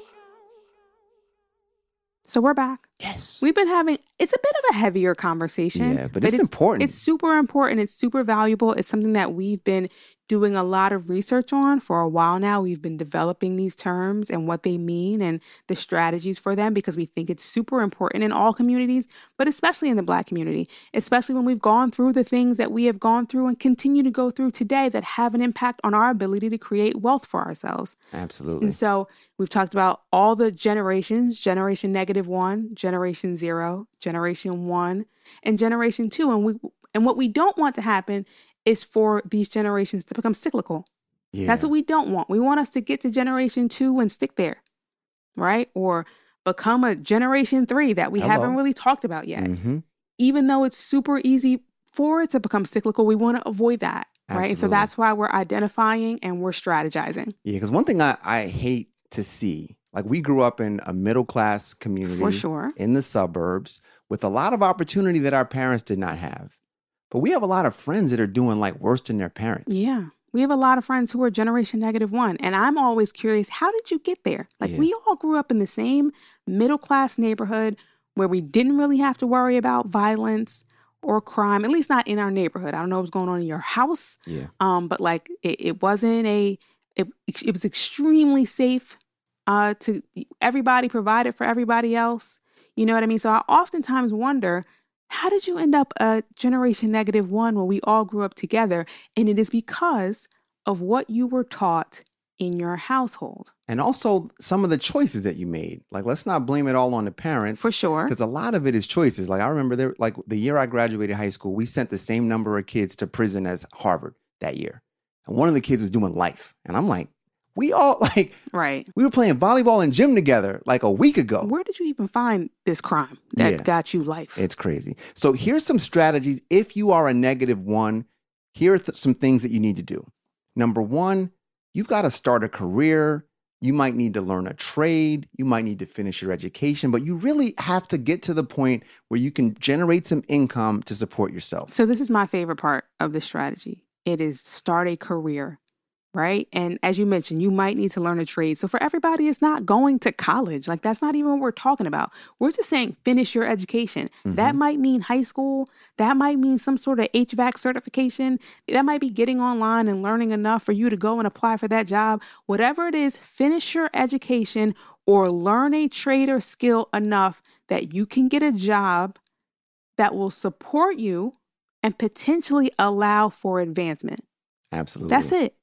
So we're back. Yes. We've been having, it's a bit of a heavier conversation. Yeah, but it's important. It's super important. It's super valuable. It's something that we've been doing a lot of research on for a while now. We've been developing these terms and what they mean and the strategies for them because we think it's super important in all communities, but especially in the Black community, especially when we've gone through the things that we have gone through and continue to go through today that have an impact on our ability to create wealth for ourselves. Absolutely. And so we've talked about all the generations, generation negative one, generation zero, generation one, and generation two. And we and what we don't want to happen is for these generations to become cyclical. Yeah. That's what we don't want. We want us to get to generation two and stick there, right? Or become a generation three that we Hello. haven't really talked about yet. Mm-hmm. Even though it's super easy for it to become cyclical, we want to avoid that, Absolutely. right? And so that's why we're identifying and we're strategizing. Yeah, because one thing I, I hate to see, like we grew up in a middle-class community. For sure. In the suburbs with a lot of opportunity that our parents did not have. But we have a lot of friends that are doing like worse than their parents. Yeah. We have a lot of friends who are generation negative one. And I'm always curious, how did you get there? Like yeah. we all grew up in the same middle class neighborhood where we didn't really have to worry about violence or crime, at least not in our neighborhood. I don't know what's going on in your house. Yeah. Um, but like it, it wasn't a, it, it was extremely safe uh, to everybody provided for everybody else. You know what I mean? So I oftentimes wonder, how did you end up a generation negative one when we all grew up together? And it is because of what you were taught in your household. And also some of the choices that you made. Like, let's not blame it all on the parents. For sure. Because a lot of it is choices. Like, I remember there, like the year I graduated high school, we sent the same number of kids to prison as Harvard that year. And one of the kids was doing life. And I'm like, we all like, right. we were playing volleyball and gym together like a week ago. Where did you even find this crime that yeah. got you life? It's crazy. So here's some strategies. If you are a negative one, here are th- some things that you need to do. Number one, you've got to start a career. You might need to learn a trade. You might need to finish your education, but you really have to get to the point where you can generate some income to support yourself. So this is my favorite part of the strategy. It is start a career. Right. And as you mentioned, you might need to learn a trade. So for everybody, it's not going to college. Like that's not even what we're talking about. We're just saying finish your education. Mm-hmm. That might mean high school. That might mean some sort of H V A C certification. That might be getting online and learning enough for you to go and apply for that job. Whatever it is, finish your education or learn a trade or skill enough that you can get a job that will support you and potentially allow for advancement. Absolutely. That's it.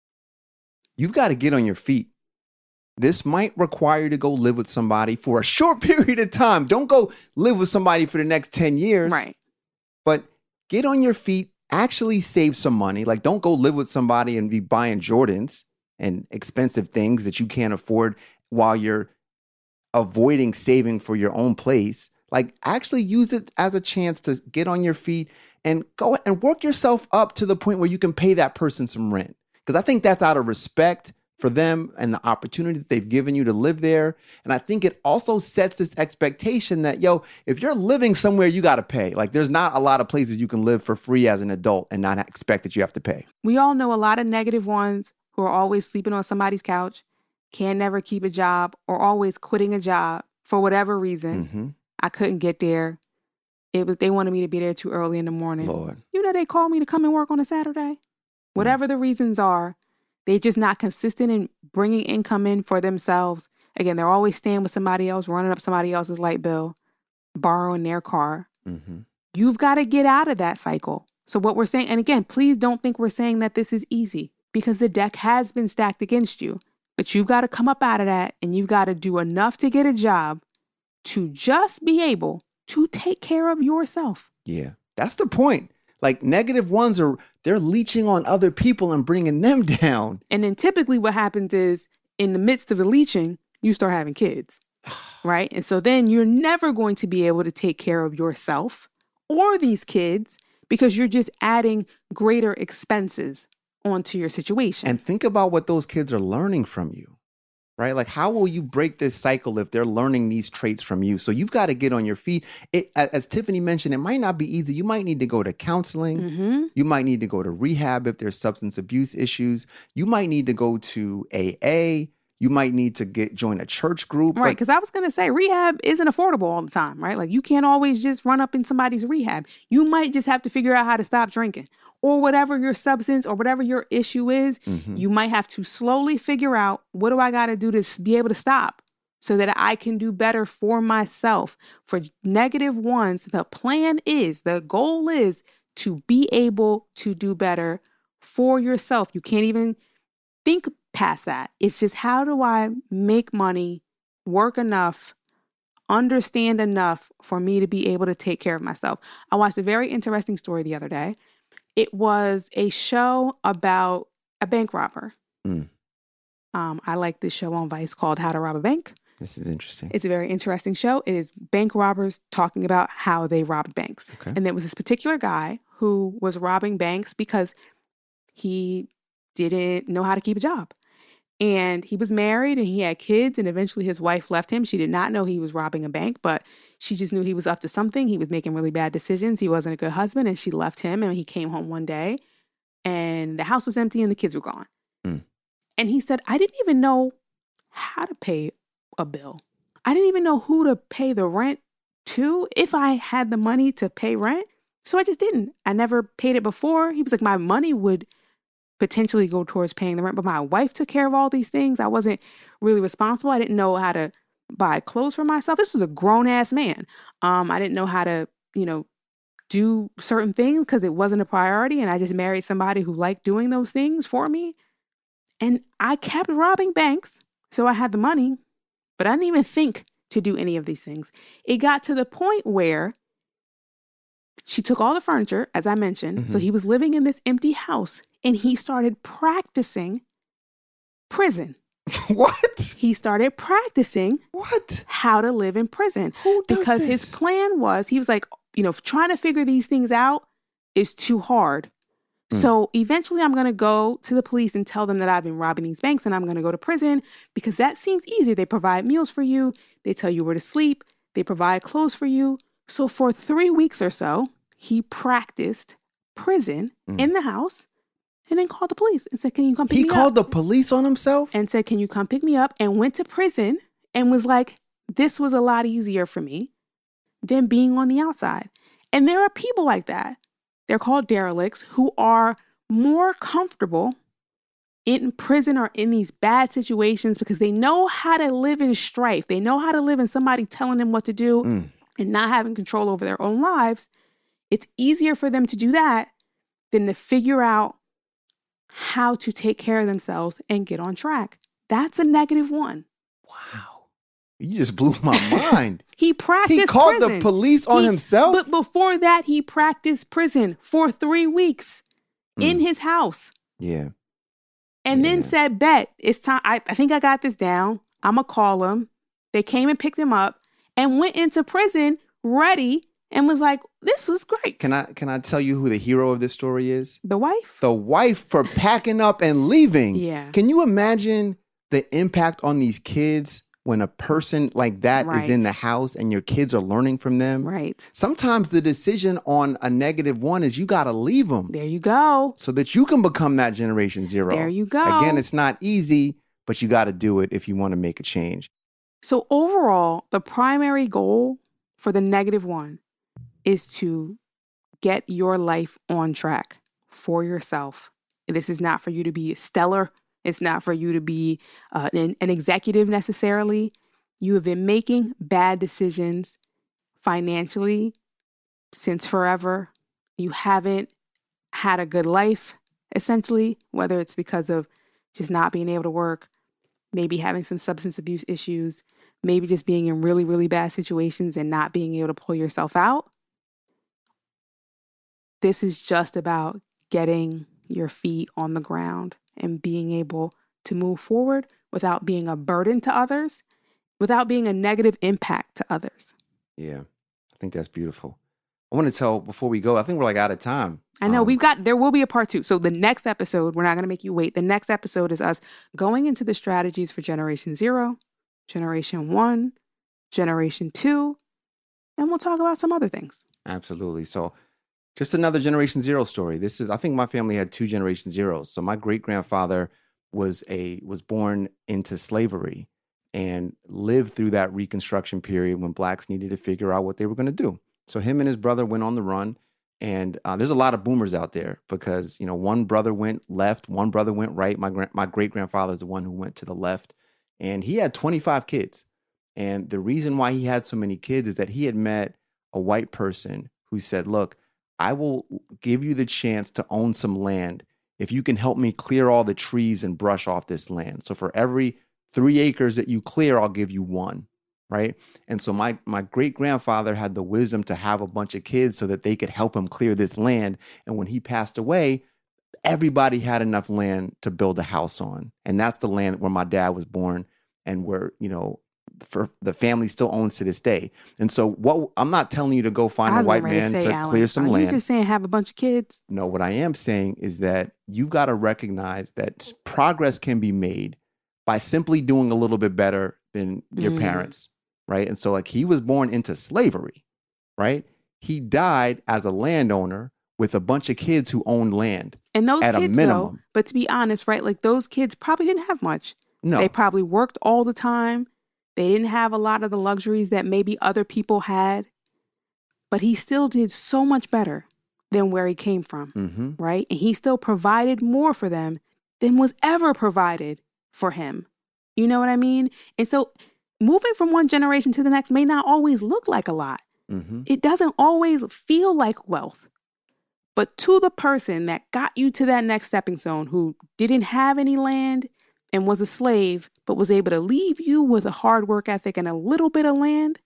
You've got to get on your feet. This might require you to go live with somebody for a short period of time. Don't go live with somebody for the next ten years. Right. But get on your feet, actually save some money. Like don't go live with somebody and be buying Jordans and expensive things that you can't afford while you're avoiding saving for your own place. Like actually use it as a chance to get on your feet and go and work yourself up to the point where you can pay that person some rent. Because I think that's out of respect for them and the opportunity that they've given you to live there. And I think it also sets this expectation that, yo, if you're living somewhere, you got to pay. Like there's not a lot of places you can live for free as an adult and not expect that you have to pay. We all know a lot of negative ones who are always sleeping on somebody's couch, can never keep a job, or always quitting a job for whatever reason. Mm-hmm. I couldn't get there. It was they wanted me to be there too early in the morning. Lord. You know, they called me to come and work on a Saturday. Whatever the reasons are, they're just not consistent in bringing income in for themselves. Again, they're always staying with somebody else, running up somebody else's light bill, borrowing their car. Mm-hmm. You've got to get out of that cycle. So what we're saying, and again, please don't think we're saying that this is easy. because the deck has been stacked against you. But you've got to come up out of that, and you've got to do enough to get a job to just be able to take care of yourself. Yeah, that's the point. Like negative ones are, they're leeching on other people and bringing them down. And then typically what happens is in the midst of the leeching, you start having kids, right? And so then you're never going to be able to take care of yourself or these kids because you're just adding greater expenses onto your situation. And think about what those kids are learning from you, right? Like, how will you break this cycle if they're learning these traits from you? So you've got to get on your feet. It, as Tiffany mentioned, it might not be easy. You might need to go to counseling. Mm-hmm. You might need to go to rehab if there's substance abuse issues. You might need to go to A A. You might need to get join a church group. Right, because I was going to say rehab isn't affordable all the time, right? Like you can't always just run up in somebody's rehab. You might just have to figure out how to stop drinking or whatever your substance or whatever your issue is. Mm-hmm. You might have to slowly figure out, what do I got to do to be able to stop so that I can do better for myself? For negative ones, the plan is, the goal is to be able to do better for yourself. You can't even think past that. It's just, how do I make money, work enough, understand enough for me to be able to take care of myself? I watched a very interesting story the other day. It was a show about a bank robber. Mm. Um, I like this show on Vice called How to Rob a Bank. This is interesting. It's a very interesting show. It is bank robbers talking about how they robbed banks. Okay. And there was this particular guy who was robbing banks because he didn't know how to keep a job. And he was married and he had kids, and eventually his wife left him. She did not know he was robbing a bank, but she just knew he was up to something. He was making really bad decisions. He wasn't a good husband, and she left him. And he came home one day and the house was empty and the kids were gone. Mm. And he said, I didn't even know how to pay a bill. I didn't even know who to pay the rent to if I had the money to pay rent. So I just didn't. I never paid it before. He was like, my money would potentially go towards paying the rent, but my wife took care of all these things. I wasn't really responsible. I didn't know how to buy clothes for myself. This was a grown ass man. Um, I didn't know how to, you know, do certain things because it wasn't a priority. And I just married somebody who liked doing those things for me. And I kept robbing banks. So I had the money, but I didn't even think to do any of these things. It got to the point where she took all the furniture, as I mentioned. Mm-hmm. So he was living in this empty house and he started practicing prison. What? He started practicing What? how to live in prison. Who does because this? his plan was, he was like, you know, trying to figure these things out is too hard. Mm. So eventually I'm going to go to the police and tell them that I've been robbing these banks and I'm going to go to prison because that seems easy. They provide meals for you. They tell you where to sleep. They provide clothes for you. So for three weeks or so, he practiced prison Mm. in the house and then called the police and said, can you come pick He me up? called the police on himself? And said, can you come pick me up? And went to prison and was like, this was a lot easier for me than being on the outside. And there are people like that. They're called derelicts who are more comfortable in prison or in these bad situations because they know how to live in strife. They know how to live in somebody telling them what to do Mm. and not having control over their own lives. It's easier for them to do that than to figure out how to take care of themselves and get on track. That's a negative one. Wow. You just blew my mind. He practiced He called prison. the police on He- himself? But before that, he practiced prison for three weeks in Mm. his house. Yeah. And then Yeah. said, bet, it's time. I, I think I got this down. I'm going to call him. They came and picked him up and went into prison ready and was like, this was great. Can I can I tell you who the hero of this story is? The wife? The wife for packing up and leaving. Yeah. Can you imagine the impact on these kids when a person like that is Right. in the house and your kids are learning from them? Right. Sometimes the decision on a negative one is you got to leave them There you go. so that you can become that generation zero. There you go. Again, it's not easy, but you got to do it if you want to make a change. So overall, the primary goal for the negative one is to get your life on track for yourself. This is not for you to be stellar. It's not for you to be uh, an, an executive necessarily. You have been making bad decisions financially since forever. You haven't had a good life. essentially, whether it's because of just not being able to work, maybe having some substance abuse issues, maybe just being in really, really bad situations and not being able to pull yourself out. This is just about getting your feet on the ground and being able to move forward without being a burden to others, without being a negative impact to others. Yeah, I think that's beautiful. I want to tell before we go, I think we're like out of time. I know Um, we've got, there will be a part two. So the next episode, we're not going to make you wait. The next episode is us going into the strategies for Generation Zero, Generation One, Generation Two, and we'll talk about some other things. Absolutely. So just another Generation Zero story. This is, I think my family had two Generation Zeros. So my great grandfather was a was born into slavery and lived through that Reconstruction period when blacks needed to figure out what they were going to do. So him and his brother went on the run. And uh, there's a lot of boomers out there because, you know, one brother went left, one brother went right. My gra- my great grandfather is the one who went to the left, and he had twenty-five kids. And the reason why he had so many kids is that he had met a white person who said, look, I will give you the chance to own some land if you can help me clear all the trees and brush off this land. So for every three acres that you clear, I'll give you one. Right. And so my my great grandfather had the wisdom to have a bunch of kids so that they could help him clear this land. And when he passed away, everybody had enough land to build a house on. And that's the land where my dad was born and where, you know, for the family still owns to this day. And so what I'm not telling you to go find I a was white getting ready man to to say, Alan, clear some are land. you just saying have a bunch of kids? No, what I am saying is that you've got to recognize that progress can be made by simply doing a little bit better than your Mm. parents. Right. And so like he was born into slavery, right? He died as a landowner with a bunch of kids who owned land. And those At a kids, though, minimum. but to be honest, right, like those kids probably didn't have much. No, They probably worked all the time. They didn't have a lot of the luxuries that maybe other people had. But he still did so much better than where he came from, hmm right? And he still provided more for them than was ever provided for him. You know what I mean? And so moving from one generation to the next may not always look like a lot. hmm It doesn't always feel like wealth. But to the person that got you to that next stepping stone, who didn't have any land and was a slave, but was able to leave you with a hard work ethic and a little bit of land,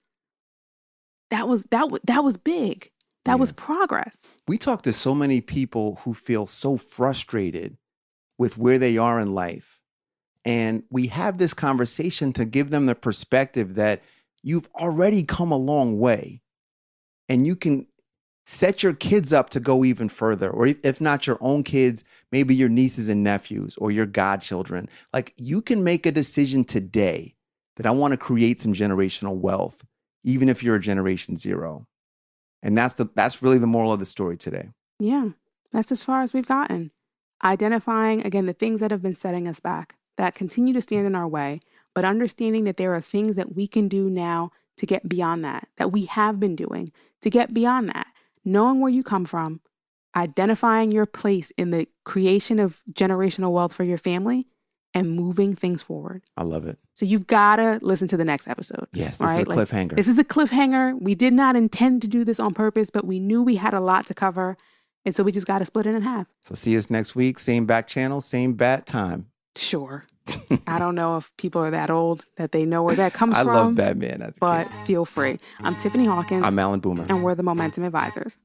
that was that was that was big. That Yeah. was progress. We talk to so many people who feel so frustrated with where they are in life. And we have this conversation to give them the perspective that you've already come a long way and you can set your kids up to go even further. Or if- if not your own kids, maybe your nieces and nephews or your godchildren. Like you can make a decision today that I want to create some generational wealth, even if you're a Generation Zero. And that's the that's really the moral of the story today. Yeah, that's as far as we've gotten. Identifying, again, the things that have been setting us back, that continue to stand in our way, but understanding that there are things that we can do now to get beyond that, that we have been doing to get beyond that. Knowing where you come from, identifying your place in the creation of generational wealth for your family, and moving things forward. I love it. So you've got to listen to the next episode. Yes, this right? is a Like, cliffhanger. this is a cliffhanger. We did not intend to do this on purpose, but we knew we had a lot to cover. And so we just got to split it in half. So see us next week. Same back channel, same bat time. Sure. I don't know if people are that old that they know where that comes I from. love Batman as a But kid. feel free. I'm Tiffany Hawkins, I'm Alan Boomer. and we're the Momentum Advisors.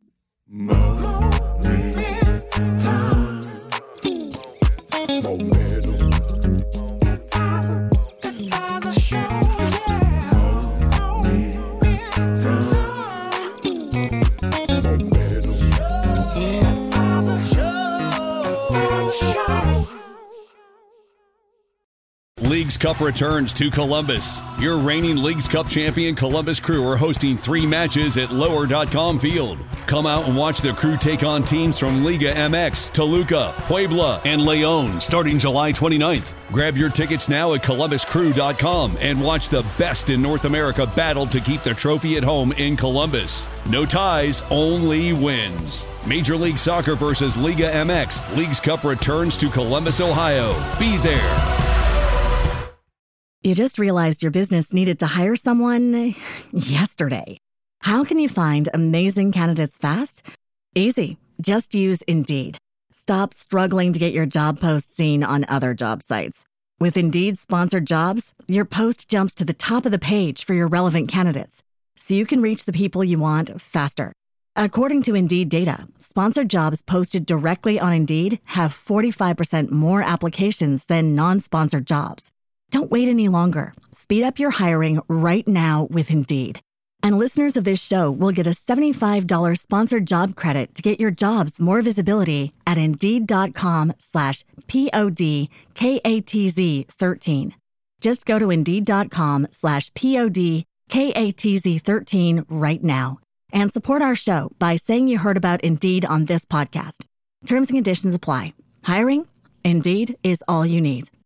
Leagues Cup returns to Columbus. Your reigning Leagues Cup champion Columbus Crew are hosting three matches at lower dot com field. Come out and watch the Crew take on teams from Liga M X, Toluca, Puebla, and Leon starting July twenty-ninth. Grab your tickets now at columbus crew dot com and watch the best in North America battle to keep the trophy at home in Columbus. No ties, only wins. Major League Soccer versus Liga M X. Leagues Cup returns to Columbus, Ohio. Be there. You just realized your business needed to hire someone yesterday. How can you find amazing candidates fast? Easy. Just use Indeed. Stop struggling to get your job post seen on other job sites. With Indeed sponsored jobs, your post jumps to the top of the page for your relevant candidates, so you can reach the people you want faster. According to Indeed data, sponsored jobs posted directly on Indeed have forty-five percent more applications than non-sponsored jobs. Don't wait any longer. Speed up your hiring right now with Indeed. And listeners of this show will get a seventy-five dollars sponsored job credit to get your jobs more visibility at Indeed.com slash P-O-D-K-A-T-Z 13. Just go to Indeed.com slash P-O-D-K-A-T-Z 13 right now and support our show by saying you heard about Indeed on this podcast. Terms and conditions apply. Hiring? Indeed is all you need.